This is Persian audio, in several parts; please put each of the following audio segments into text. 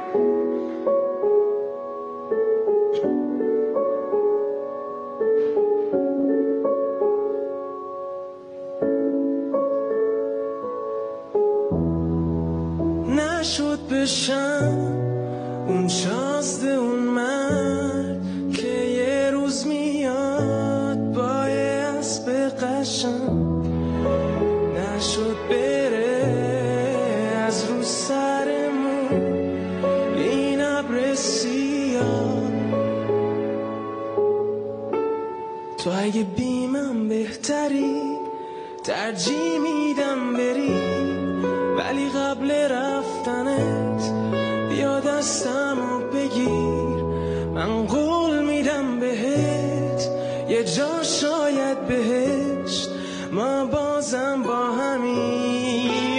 نشد بشم اون شازده اون مرد که یه روز میاد با اسب قشنگ، نشد بره از رو سرمون این ابر سیاه. تو اگه بیمم بهتری ترجیح میدم بری، ولی قبل رفتنت بیا دستمو بگیر. من قول میدم بهت یه جا شاید بهشت، ما بازم با همین.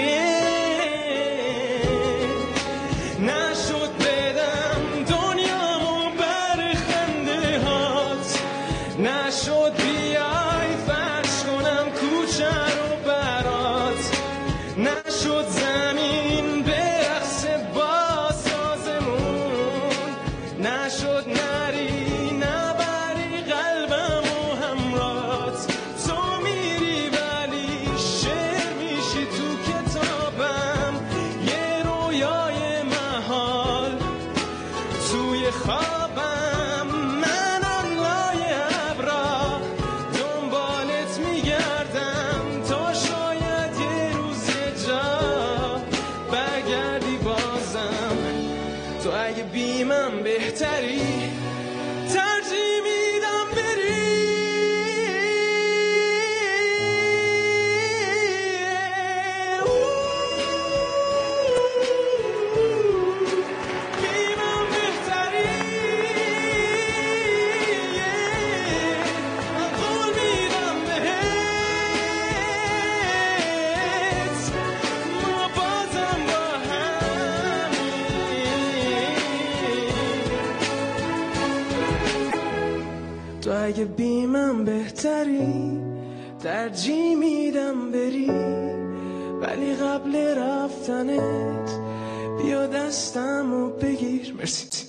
نشد بدم دنیامو بر خنده هات، نشد بیای فرش کنم کوچه رو برات، نشد زمین برقصه با سازمون، نشد نری نبری قلبمو همرات. تو میری ولی شعر میشی تو کتابم، یه رویای محال توی خوابم. منم لای ابرا دنبالت میگردم تا شاید یه روز یه جا برگردی بازم. تو اگه بیمم بهتری ترجیح میدم بری. بیمم بهتری، من قول میدم بهت ما بازم با همین. تو اگه بیمم بهتری ترجیح میدم بری، ولی قبل رفتنت بیا دستمو بگیر. مرسی.